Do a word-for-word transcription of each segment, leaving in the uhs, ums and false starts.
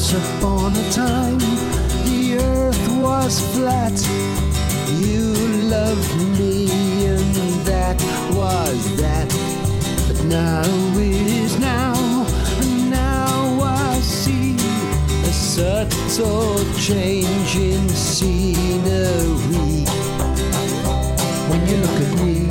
Once upon a time, the earth was flat. You loved me and that was that. But now it is now, and now I see a subtle change in scenery. When you look at me,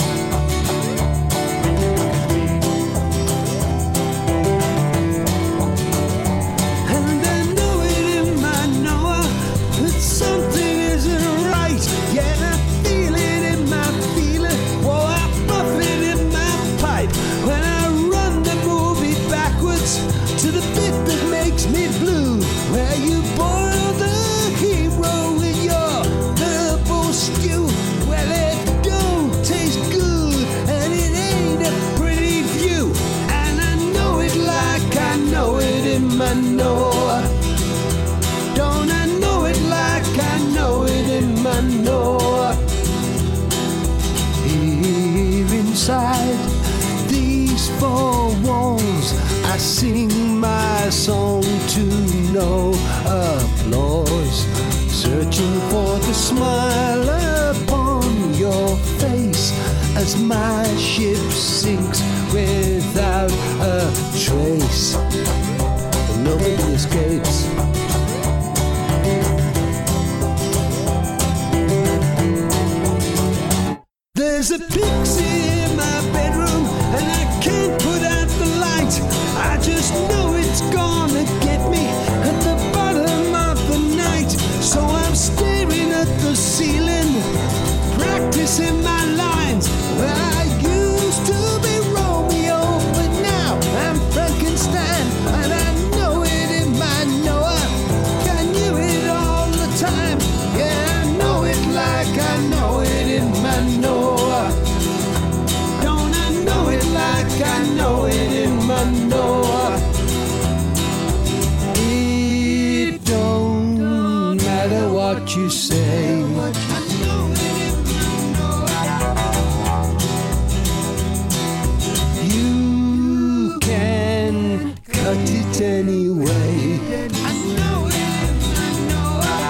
to the bit that makes me blue, where you boil the hero in your herbal stew. Well, it don't taste good, and it ain't a pretty view, and I know it like I know it in my knower. Don't I know it like I know it in my knower? Here inside these four walls, I sing my song to no applause, searching for the smile upon your face as my ship sinks without a trace. Nobody escapes. There's a pixie in my bedroom, and I can't put out the light. I just know it's gonna get me at the bottom of the night. So I'm staring at the ceiling, practicing my lines. I used to be Romeo, but now I'm Frankenstein, and I know it in my knower. I knew it all the time. Yeah, I know it like I know it in my knower. Don't I know it like I know it in my knower? It don't matter what you say. You can cut it anyway. I know it in my knower.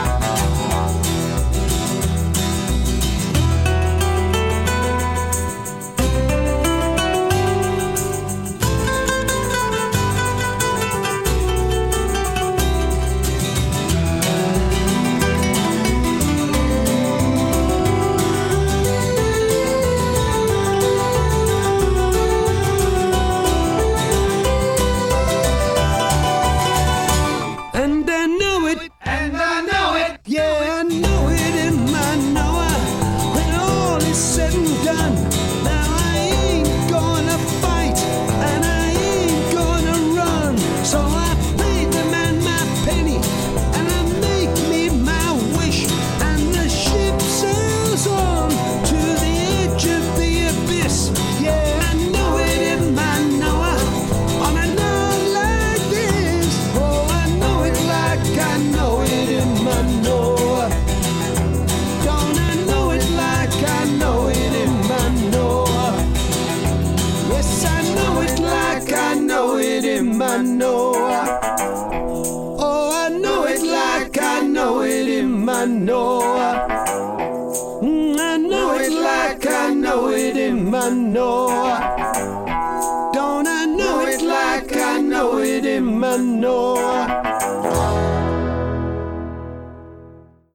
And I know it, and I know it, yeah, I know it in my knower. When all is said and done, now I ain't gonna fight, and I ain't gonna run. So I pay the man my penny, and I make me my wish, and the ship sails on to the edge of the abyss. Yeah, I know it in my knower. On a night like this, oh, I know it like I know it in my knower. Don't I know it like I know it in my knower? Yes, I know it like I know it in my knower. Oh, I know it like I know it in my knower. Mm, I know it like I know it in my knower. Don't I know it like I know it in my knower?